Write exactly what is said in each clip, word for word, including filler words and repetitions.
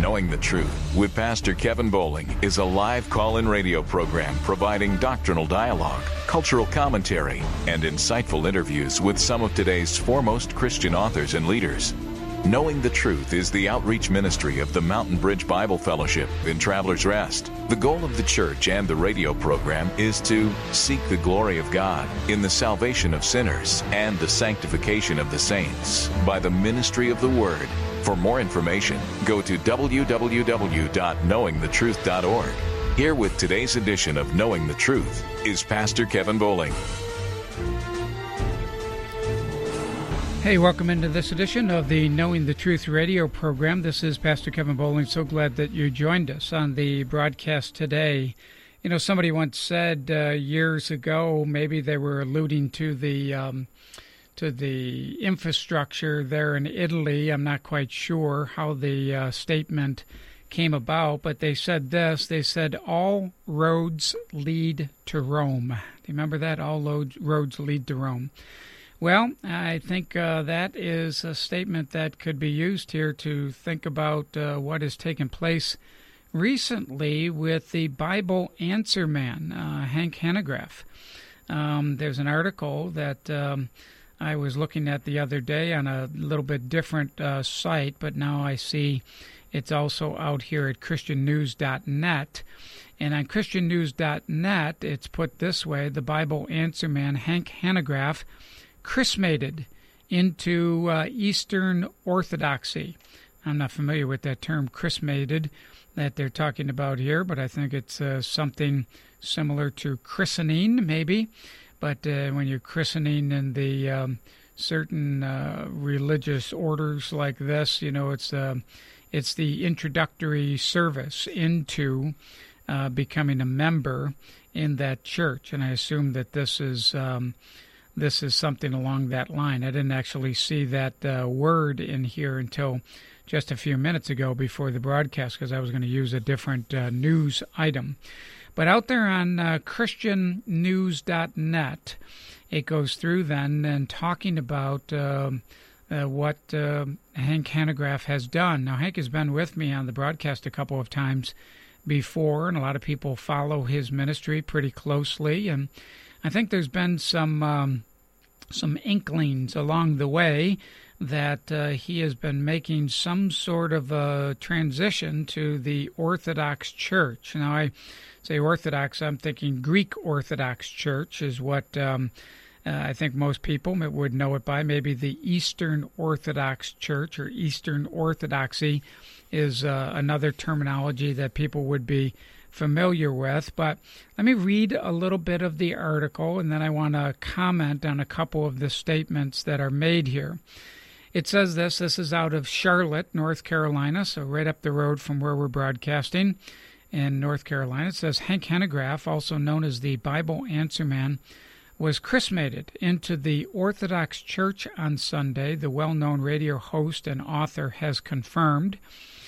Knowing the Truth with Pastor Kevin Bowling is a live call-in radio program providing doctrinal dialogue, cultural commentary, and insightful interviews with some of today's foremost Christian authors and leaders. Knowing the Truth is the outreach ministry of the Mountain Bridge Bible Fellowship in Travelers Rest. The goal of the church and the radio program is to seek the glory of God in the salvation of sinners and the sanctification of the saints by the ministry of the Word. For more information, go to w w w dot knowing the truth dot org. Here with today's edition of Knowing the Truth is Pastor Kevin Bowling. Hey, welcome into this edition of the Knowing the Truth radio program. This is Pastor Kevin Bowling. So glad that you joined us on the broadcast today. You know, somebody once said uh, years ago, maybe they were alluding to the um, to the infrastructure there in Italy. I'm not quite sure how the uh, statement came about, but they said this. They said, all roads lead to Rome. Do you remember that? All roads lead to Rome. Well, I think uh, that is a statement that could be used here to think about uh, what has taken place recently with the Bible Answer Man, uh, Hank Hanegraaff. Um, there's an article that um, I was looking at the other day on a little bit different uh, site, but now I see it's also out here at Christian News dot net. And on Christian News dot net, it's put this way: the Bible Answer Man, Hank Hanegraaff, chrismated into uh, Eastern Orthodoxy. I'm not familiar with that term, chrismated, that they're talking about here, but I think it's uh, something similar to christening, maybe. But uh, when you're christening in the um, certain uh, religious orders like this, you know, it's uh, it's the introductory service into uh, becoming a member in that church, and I assume that this is um, This is something along that line. I didn't actually see that uh, word in here until just a few minutes ago before the broadcast, because I was going to use a different uh, news item. But out there on uh, Christian News dot net, it goes through then and talking about uh, uh, what uh, Hank Hanegraaff has done. Now, Hank has been with me on the broadcast a couple of times before, and a lot of people follow his ministry pretty closely, and I think there's been some um, some inklings along the way that uh, he has been making some sort of a transition to the Orthodox Church. Now, I say Orthodox, I'm thinking Greek Orthodox Church is what um, uh, I think most people would know it by. Maybe the Eastern Orthodox Church or Eastern Orthodoxy is uh, another terminology that people would be familiar with. But let me read a little bit of the article, and then I want to comment on a couple of the statements that are made here. It says this. This is out of Charlotte, North Carolina, so right up the road from where we're broadcasting in North Carolina. It says, Hank Hanegraaff, also known as the Bible Answer Man, was chrismated into the Orthodox Church on Sunday, the well-known radio host and author has confirmed.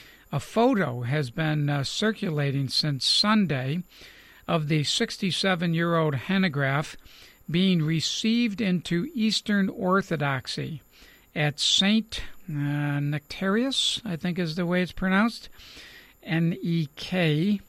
A photo has been uh, circulating since Sunday of the sixty-seven-year-old Hanegraaff being received into Eastern Orthodoxy at Saint uh, Nectarius, I think is the way it's pronounced, N E K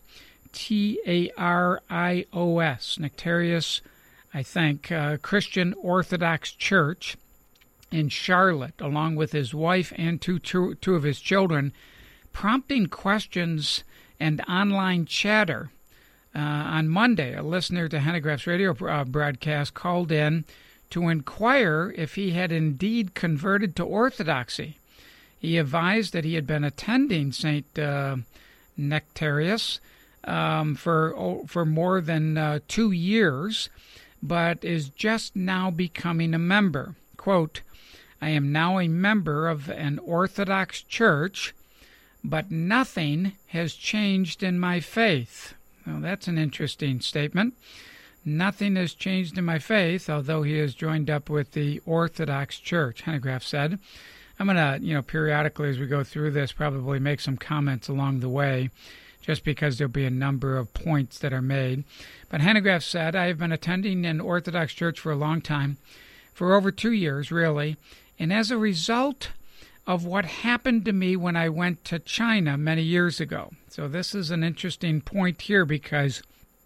T A R I O S, Nectarius, I think, uh, Christian Orthodox Church in Charlotte, along with his wife and two, two, two of his children, prompting questions and online chatter. Uh, on Monday, a listener to Hanegraaff's radio uh, broadcast called in to inquire if he had indeed converted to Orthodoxy. He advised that he had been attending Saint Uh, Nectarius um, for oh, for more than uh, two years, but is just now becoming a member. Quote, I am now a member of an Orthodox church, but nothing has changed in my faith. Well, that's an interesting statement. Nothing has changed in my faith, although he has joined up with the Orthodox Church, Hanegraaff said. I'm going to, you know, periodically as we go through this, probably make some comments along the way, just because there'll be a number of points that are made. But Hanegraaff said, I have been attending an Orthodox church for a long time, for over two years, really, and as a result of what happened to me when I went to China many years ago. So this is an interesting point here because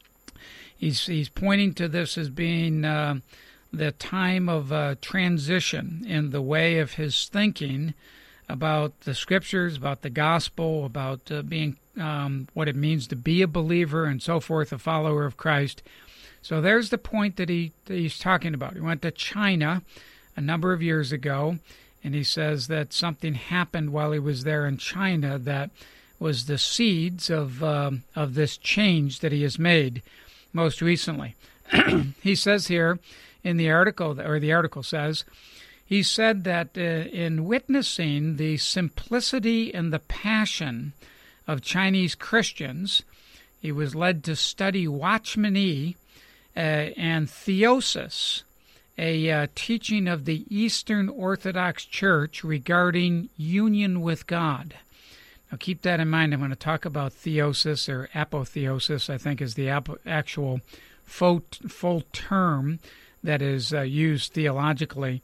he's he's pointing to this as being uh, the time of uh, transition in the way of his thinking about the Scriptures, about the gospel, about uh, being um, what it means to be a believer and so forth, a follower of Christ. So there's the point that, he, that he's talking about. He went to China a number of years ago, and he says that something happened while he was there in China that was the seeds of um, of this change that he has made most recently. He says here in the article, or the article says, he said that uh, in witnessing the simplicity and the passion of Chinese Christians, he was led to study Watchman Nee uh, and theosis, a uh, teaching of the Eastern Orthodox Church regarding union with God. Now keep that in mind. I'm going to talk about theosis, or apotheosis, I think is the ap- actual full, full term that is uh, used theologically.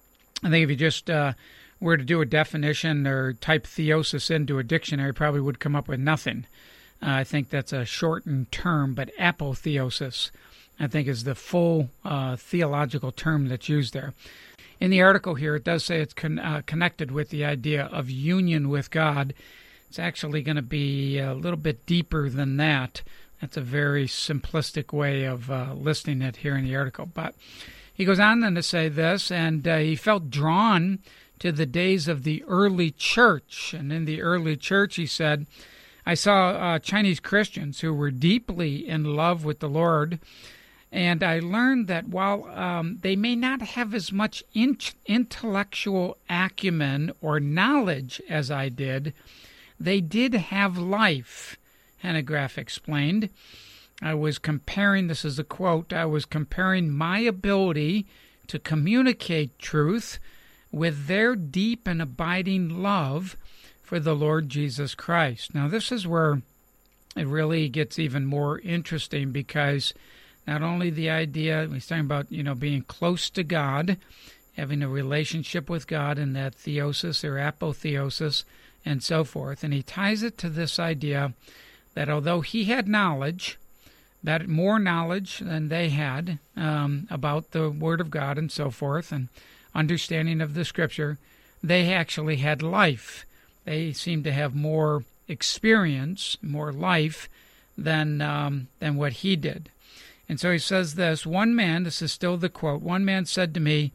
I think if you just uh, were to do a definition or type theosis into a dictionary, probably would come up with nothing. Uh, I think that's a shortened term, but apotheosis, I think, is the full uh, theological term that's used there. In the article here, it does say it's con- uh, connected with the idea of union with God. It's actually going to be a little bit deeper than that. That's a very simplistic way of uh, listing it here in the article. But he goes on then to say this, and uh, he felt drawn to the days of the early church. And in the early church, he said, I saw uh, Chinese Christians who were deeply in love with the Lord, and I learned that while um, they may not have as much in- intellectual acumen or knowledge as I did, they did have life, Hanegraaff explained. I was comparing, this is a quote, I was comparing my ability to communicate truth with their deep and abiding love for the Lord Jesus Christ. Now, this is where it really gets even more interesting, because not only the idea, he's talking about, you know, being close to God, having a relationship with God in that theosis or apotheosis and so forth, and he ties it to this idea that although he had knowledge, that more knowledge than they had um, about the Word of God and so forth, and understanding of the Scripture, they actually had life. They seemed to have more experience, more life than um, than what he did. And so he says this, one man, this is still the quote, one man said to me,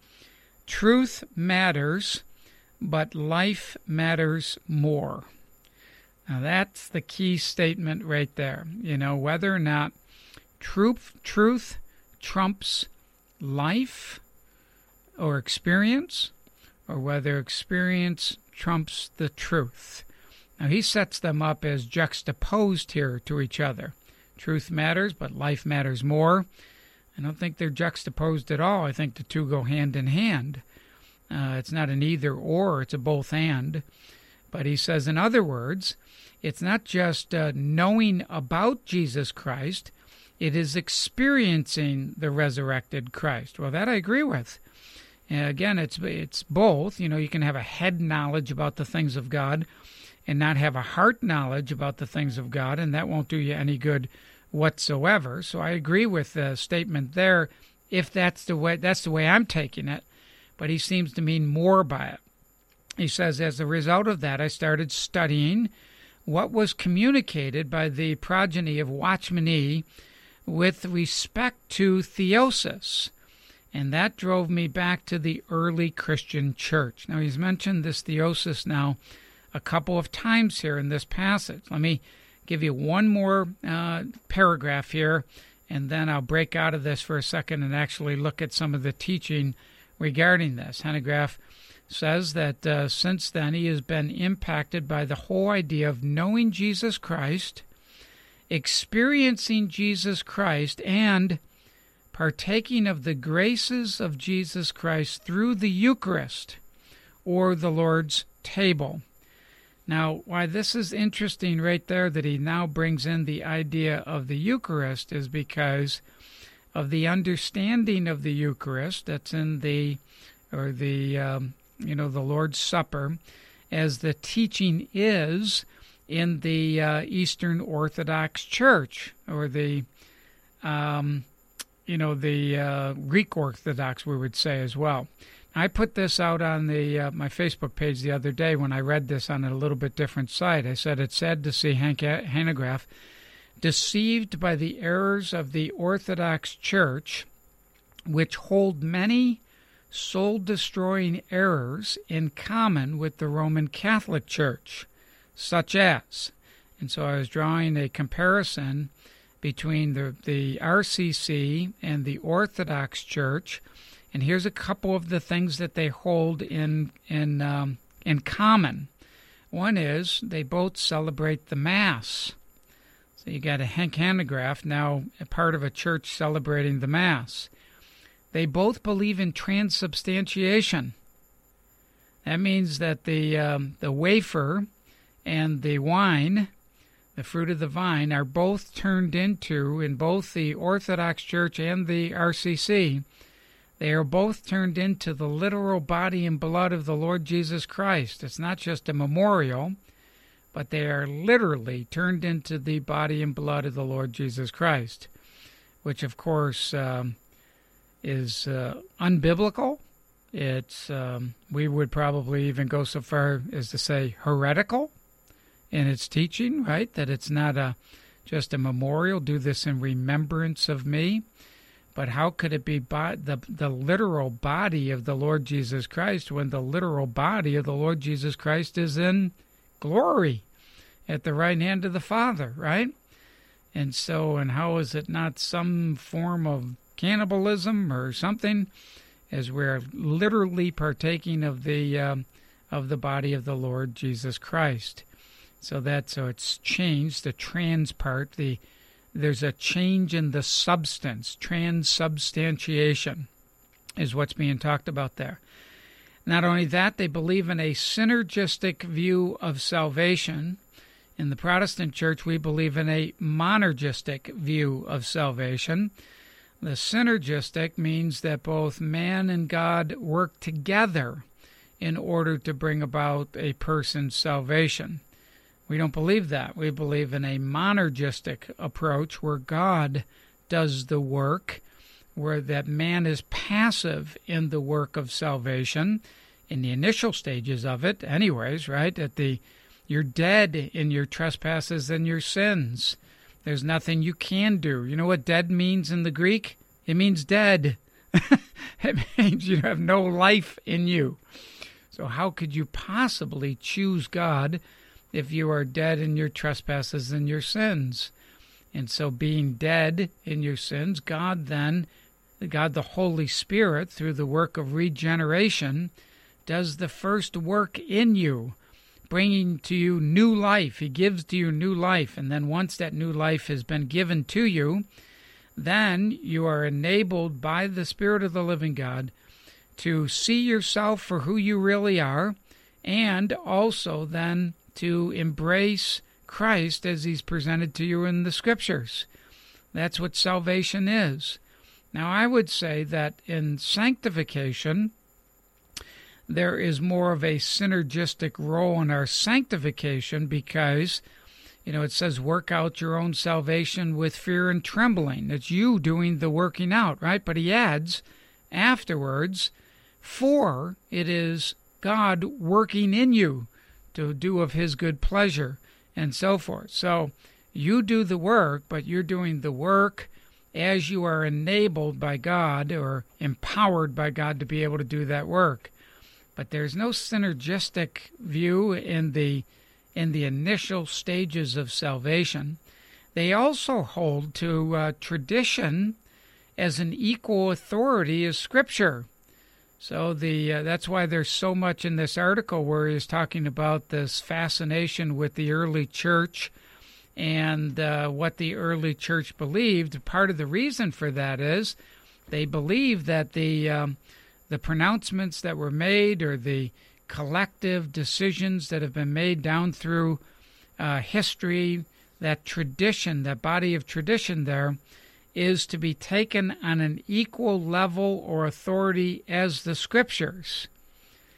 truth matters, but life matters more. Now that's the key statement right there. You know, whether or not truth, truth trumps life or experience, or whether experience trumps the truth. Now he sets them up as juxtaposed here to each other. Truth matters, but life matters more. I don't think they're juxtaposed at all. I think the two go hand in hand. Uh, it's not an either or, it's a both and. But he says, in other words, it's not just uh, knowing about Jesus Christ, it is experiencing the resurrected Christ. Well, that I agree with. And again, it's it's both. You know, you can have a head knowledge about the things of God and not have a heart knowledge about the things of God, and that won't do you any good whatsoever. So I agree with the statement there, if that's the way that's the way I'm taking it. But he seems to mean more by it. He says, as a result of that, I started studying what was communicated by the progeny of Watchman Nee with respect to theosis. And that drove me back to the early Christian church. Now, he's mentioned this theosis now a couple of times here in this passage. Let me give you one more uh, paragraph here, and then I'll break out of this for a second and actually look at some of the teaching regarding this. Hanegraaff says that uh, since then he has been impacted by the whole idea of knowing Jesus Christ, experiencing Jesus Christ, and partaking of the graces of Jesus Christ through the Eucharist, or the Lord's table. Now, why this is interesting right there, that he now brings in the idea of the Eucharist, is because of the understanding of the Eucharist that's in the, or the, um, you know, the Lord's Supper, as the teaching is in the uh, Eastern Orthodox Church, or the, um, you know, the uh, Greek Orthodox, we would say as well. I put this out on the uh, my Facebook page the other day when I read this on a little bit different site. I said, it's sad to see Hank Hanegraaff deceived by the errors of the Orthodox Church, which hold many soul-destroying errors in common with the Roman Catholic Church, such as, and so I was drawing a comparison between the, the R C C and the Orthodox Church, and here's a couple of the things that they hold in in um, in common. One is they both celebrate the Mass. So you got a Hank Hanegraaff, now a part of a church celebrating the Mass. They both believe in transubstantiation. That means that the um, the wafer and the wine, the fruit of the vine, are both turned into, in both the Orthodox Church and the R C C, they are both turned into the literal body and blood of the Lord Jesus Christ. It's not just a memorial, but they are literally turned into the body and blood of the Lord Jesus Christ, which, of course, um, is uh, unbiblical. It's um, we would probably even go so far as to say heretical in its teaching, right? That it's not a just a memorial. Do this in remembrance of me. But how could it be bo- the the literal body of the Lord Jesus Christ when the literal body of the Lord Jesus Christ is in glory at the right hand of the Father, right? And so, and how is it not some form of cannibalism or something, as we're literally partaking of the um, of the body of the Lord Jesus Christ? So that so it's changed, the trans part, the there's a change in the substance. Transubstantiation is what's being talked about there. Not only that, they believe in a synergistic view of salvation. In the Protestant Church, we believe in a monergistic view of salvation. The synergistic means that both man and God work together in order to bring about a person's salvation. We don't believe that. We believe in a monergistic approach where God does the work, where that man is passive in the work of salvation, in the initial stages of it anyways, right? At the you're dead in your trespasses and your sins. There's nothing you can do. You know what dead means in the Greek? It means dead. It means you have no life in you. So how could you possibly choose God if you are dead in your trespasses and your sins? And so being dead in your sins, God then, God the Holy Spirit, through the work of regeneration, does the first work in you, bringing to you new life. He gives to you new life. And then once that new life has been given to you, then you are enabled by the Spirit of the living God to see yourself for who you really are, and also then to embrace Christ as he's presented to you in the Scriptures. That's what salvation is. Now, I would say that in sanctification, there is more of a synergistic role in our sanctification because, you know, it says work out your own salvation with fear and trembling. It's you doing the working out, right? But he adds afterwards, for it is God working in you to do of his good pleasure, and so forth. So you do the work, but you're doing the work as you are enabled by God or empowered by God to be able to do that work. But there's no synergistic view in the in the initial stages of salvation. They also hold to uh, tradition as an equal authority as Scripture. So the uh, that's why there's so much in this article where he's talking about this fascination with the early church and uh, what the early church believed. Part of the reason for that is they believe that the um, the pronouncements that were made or the collective decisions that have been made down through uh, history, that tradition, that body of tradition there, is to be taken on an equal level or authority as the Scriptures.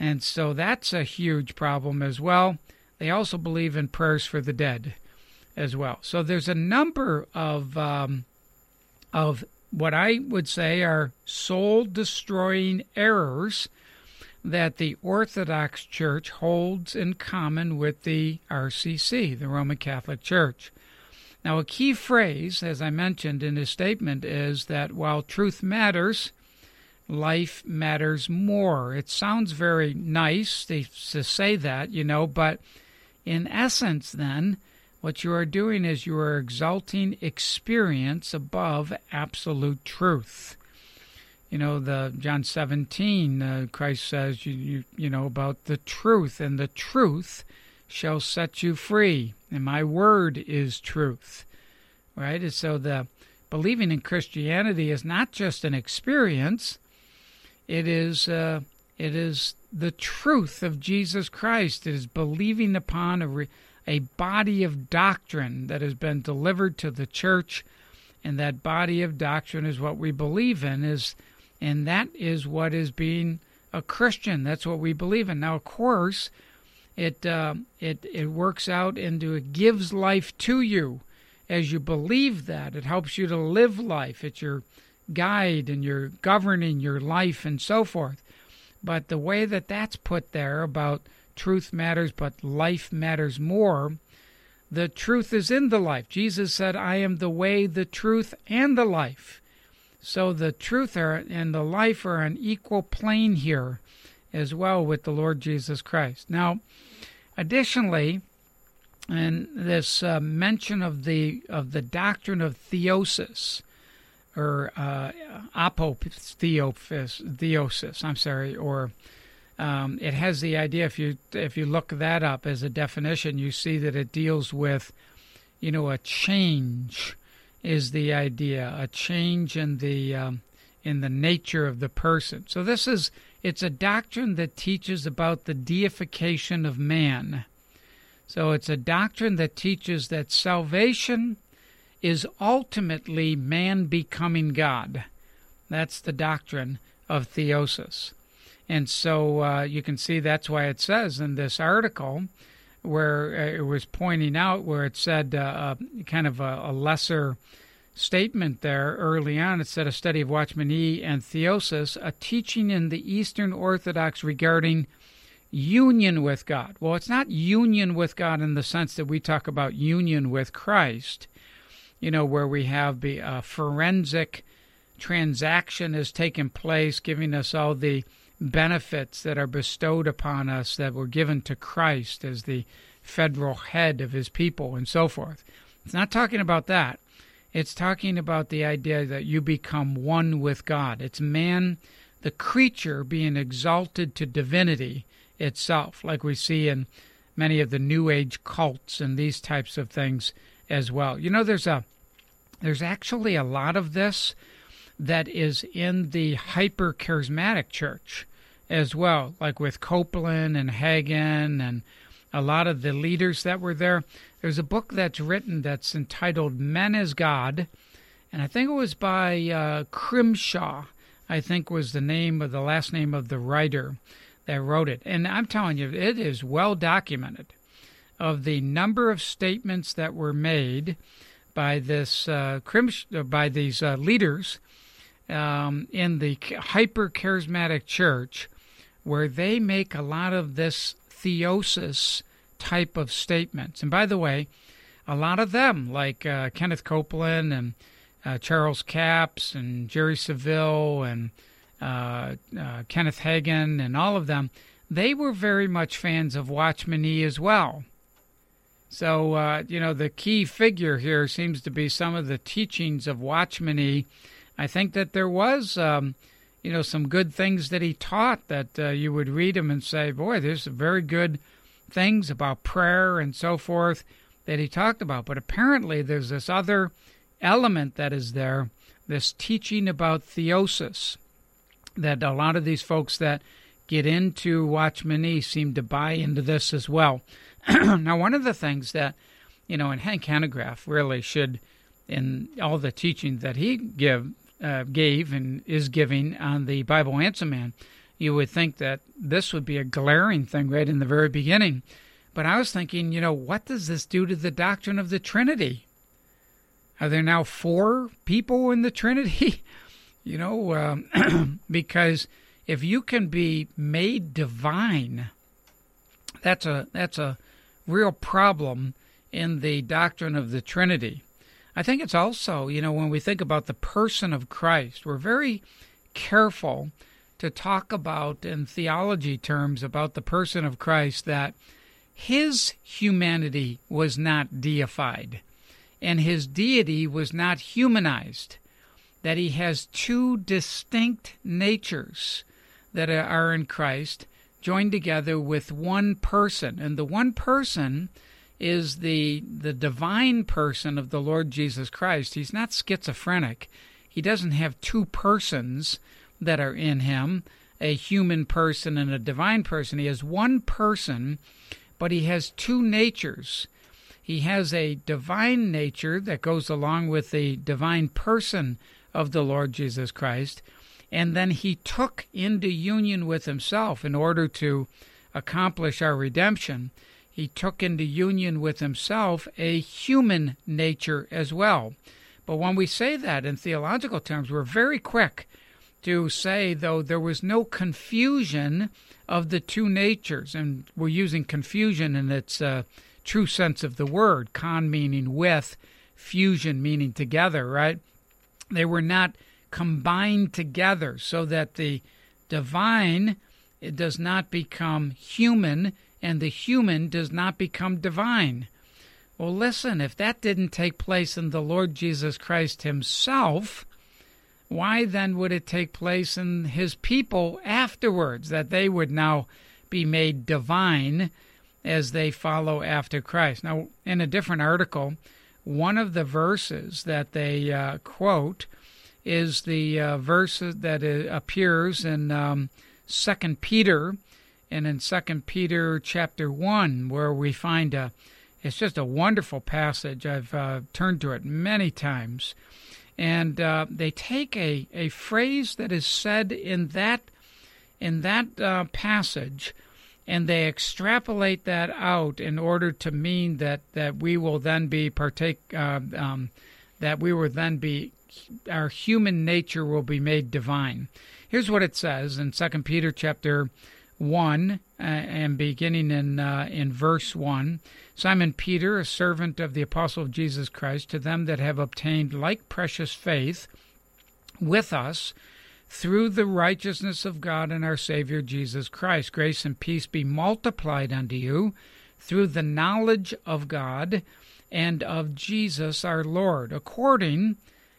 And so that's a huge problem as well. They also believe in prayers for the dead as well. So there's a number of um, of what I would say are soul-destroying errors that the Orthodox Church holds in common with the R C C, the Roman Catholic Church. Now, a key phrase, as I mentioned in his statement, is that while truth matters, life matters more. It sounds very nice to, to say that, you know, but in essence, then, what you are doing is you are exalting experience above absolute truth. You know, the John seventeen, uh, Christ says, you, you you know, about the truth, and the truth shall set you free, and my word is truth, right? And so the believing in Christianity is not just an experience; it is uh, it is the truth of Jesus Christ. It is believing upon a re- a body of doctrine that has been delivered to the church, and that body of doctrine is what we believe in. Is and that is what is being a Christian. That's what we believe in. Now, of course, it uh, it it works out into it gives life to you as you believe that. It helps you to live life. It's your guide, and you're governing your life and so forth. But the way that that's put there about truth matters, but life matters more, the truth is in the life. Jesus said, I am the way, the truth, and the life. So the truth and the life are on equal plane here as well with the Lord Jesus Christ. Now, additionally, and this uh, mention of the of the doctrine of theosis, or uh, apotheosis, I'm sorry, or um, it has the idea, if you if you look that up as a definition, you see that it deals with, you know, a change is the idea, a change in the um, in the nature of the person. So this is, it's a doctrine that teaches about the deification of man. So it's a doctrine that teaches that salvation is ultimately man becoming God. That's the doctrine of theosis. And so uh, you can see that's why it says in this article, where it was pointing out, where it said uh, uh, kind of a, a lesser statement there early on. It said a study of Watchman Nee and theosis, a teaching in the Eastern Orthodox regarding union with God. Well, it's not union with God in the sense that we talk about union with Christ, you know, where we have the uh, forensic transaction has taken place, giving us all the benefits that are bestowed upon us that were given to Christ as the federal head of his people and so forth. It's not talking about that. It's talking about the idea that you become one with God. It's man, the creature, being exalted to divinity itself, like we see in many of the New Age cults and these types of things as well. You know, there's a there's actually a lot of this that is in the hyper-charismatic church as well, like with Copeland and Hagen and a lot of the leaders that were there. There's a book that's written that's entitled Men as God, and I think it was by uh, Crimshaw, I think was the name of the last name of the writer that wrote it. And I'm telling you, it is well documented of the number of statements that were made by this uh, Crims- by these uh, leaders um, in the hyper-charismatic church, where they make a lot of this theosis type of statements. And by the way, a lot of them, like uh, Kenneth Copeland and uh, Charles Capps and Jerry Savelle and uh, uh, Kenneth Hagen and all of them, they were very much fans of Watchman Nee as well. So, uh, you know, the key figure here seems to be some of the teachings of Watchman Nee. I think that there was, um, you know, some good things that he taught that uh, you would read them and say, boy, there's some very good things about prayer and so forth that he talked about. But apparently there's this other element that is there, this teaching about theosis, that a lot of these folks that get into Watchman Nee seem to buy into this as well. Now, one of the things that, you know, and Hank Hanegraaff really should, in all the teaching that he give, uh, gave and is giving on the Bible Answer Man, you would think that this would be a glaring thing right in the very beginning. But I was thinking, you know, what does this do to the doctrine of the Trinity? Are there now four people in the Trinity? you know, um, because if you can be made divine, that's a that's a real problem in the doctrine of the Trinity. I think it's also, you know, when we think about the person of Christ, we're very careful to talk about, in theology terms, about the person of Christ, that his humanity was not deified and his deity was not humanized, that he has two distinct natures that are in Christ joined together with one person. And the one person is the the divine person of the Lord Jesus Christ. He's not schizophrenic. He doesn't have two persons that are in him, a human person and a divine person. He has one person, but he has two natures. He has a divine nature that goes along with the divine person of the Lord Jesus Christ, and then he took into union with himself in order to accomplish our redemption. He took into union with himself a human nature as well. But when we say that in theological terms, we're very quick to say, though, there was no confusion of the two natures. And we're using confusion in its uh, true sense of the word, con meaning with, fusion meaning together, right? They were not combined together so that the divine, it does not become human, and the human does not become divine. Well, listen, if that didn't take place in the Lord Jesus Christ himself, why then would it take place in his people afterwards, that they would now be made divine as they follow after Christ? Now, in a different article, one of the verses that they uh, quote is the uh, verse that uh, appears in um, Second Peter, and in Second Peter chapter one, where we find a, it's just a wonderful passage. I've uh, turned to it many times. And uh, they take a, a phrase that is said in that, in that uh, passage, and they extrapolate that out in order to mean that, that we will then be partake, uh, um, that we will then be, our human nature will be made divine. Here's what it says in Second Peter chapter one, uh, and beginning in uh, in verse one. Simon Peter, a servant of the apostle of Jesus Christ, to them that have obtained like precious faith with us through the righteousness of God and our Savior Jesus Christ. Grace and peace be multiplied unto you through the knowledge of God and of Jesus our Lord, according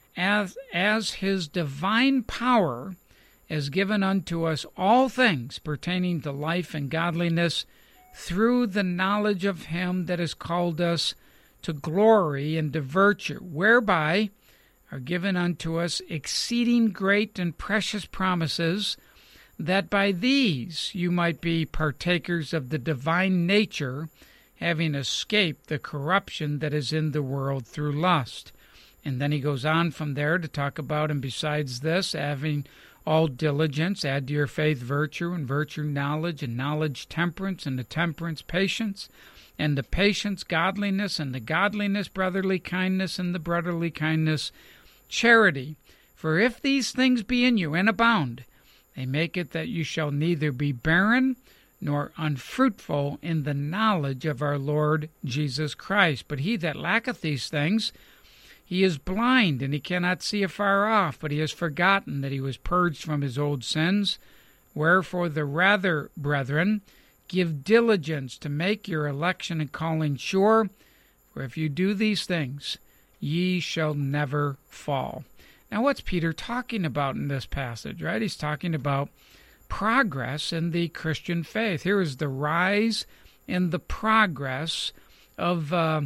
as as his divine power has given unto us all things pertaining to life and godliness, through the knowledge of him that has called us to glory and to virtue, whereby are given unto us exceeding great and precious promises, that by these you might be partakers of the divine nature, having escaped the corruption that is in the world through lust. And then he goes on from there to talk about, and besides this, having all diligence, add to your faith virtue, and virtue knowledge, and knowledge temperance, and the temperance patience, and the patience godliness, and the godliness brotherly kindness, and the brotherly kindness charity. For if these things be in you and abound, they make it that you shall neither be barren nor unfruitful in the knowledge of our Lord Jesus Christ. But he that lacketh these things, he is blind, and he cannot see afar off, but he has forgotten that he was purged from his old sins. Wherefore the rather, brethren, give diligence to make your election and calling sure, for if you do these things, ye shall never fall. Now, what's Peter talking about in this passage, right? He's talking about progress in the Christian faith. Here is the rise and the progress of uh,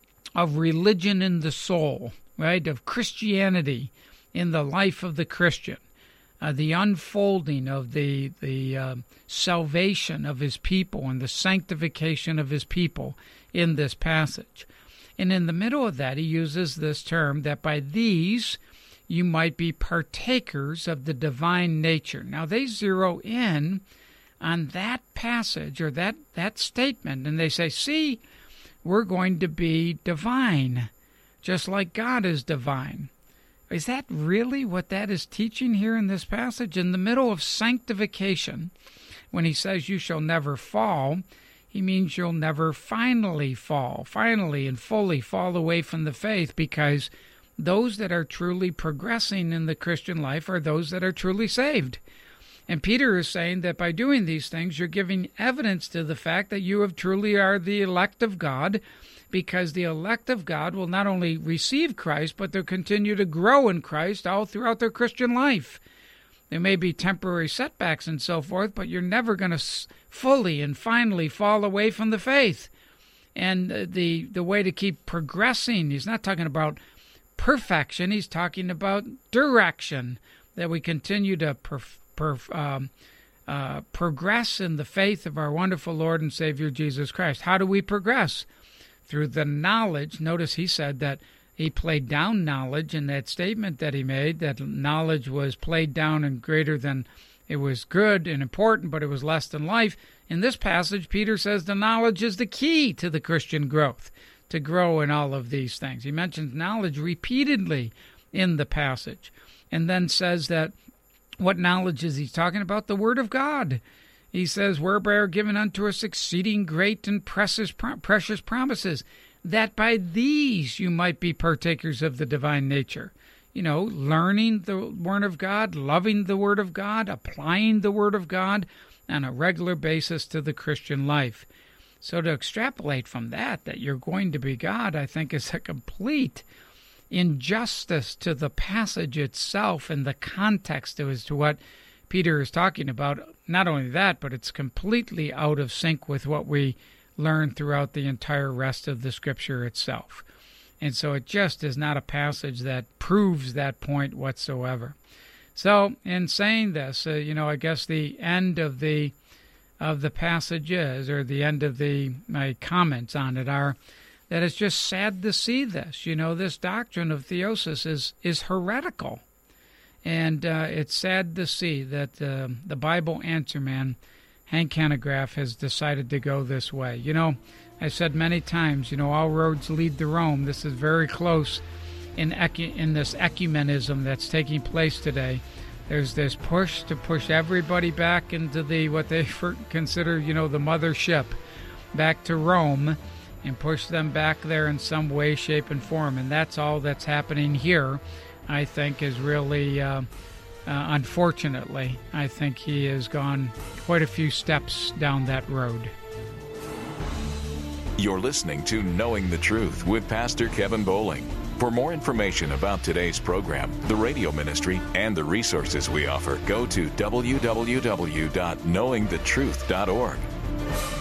of religion in the soul, right, of Christianity in the life of the Christian, uh, the unfolding of the, the uh, salvation of his people and the sanctification of his people in this passage. And in the middle of that, he uses this term that by these you might be partakers of the divine nature. Now, they zero in on that passage or that, that statement, and they say, see, we're going to be divine, just like God is divine. Is that really what that is teaching here in this passage? In the middle of sanctification, when he says you shall never fall, he means you'll never finally fall, finally and fully fall away from the faith, because those that are truly progressing in the Christian life are those that are truly saved. And Peter is saying that by doing these things, you're giving evidence to the fact that you have truly are the elect of God, because the elect of God will not only receive Christ, but they'll continue to grow in Christ all throughout their Christian life. There may be temporary setbacks and so forth, but you're never going to fully and finally fall away from the faith. And the the way to keep progressing, he's not talking about perfection, he's talking about direction, that we continue to per, per, um, uh, progress in the faith of our wonderful Lord and Savior Jesus Christ. How do we progress? Through the knowledge. Notice he said that he played down knowledge in that statement that he made, that knowledge was played down and greater than, it was good and important, but it was less than life. In this passage, Peter says the knowledge is the key to the Christian growth, to grow in all of these things. He mentions knowledge repeatedly in the passage, and then says that what knowledge is he talking about? The Word of God. He says, whereby are given unto us exceeding great and precious, precious promises, that by these you might be partakers of the divine nature. You know, learning the Word of God, loving the Word of God, applying the Word of God on a regular basis to the Christian life. So to extrapolate from that, that you're going to be God, I think is a complete injustice to the passage itself and the context as to what Peter is talking about. Not only that, but it's completely out of sync with what we learn throughout the entire rest of the Scripture itself. And so it just is not a passage that proves that point whatsoever. So in saying this, uh, you know, I guess the end of the of the passage is, or the end of the my comments on it are, that it's just sad to see this. You know, this doctrine of theosis is is heretical. And uh, it's sad to see that uh, the Bible answer man, Hank Hanegraaff, has decided to go this way. You know, I've said many times, you know, all roads lead to Rome. This is very close in ecu- in this ecumenism that's taking place today. There's this push to push everybody back into the what they consider, you know, the mothership, back to Rome, and push them back there in some way, shape, and form. And that's all that's happening here. I think is really, uh, uh, unfortunately, I think he has gone quite a few steps down that road. You're listening to Knowing the Truth with Pastor Kevin Bowling. For more information about today's program, the radio ministry, and the resources we offer, go to w w w dot knowing the truth dot org.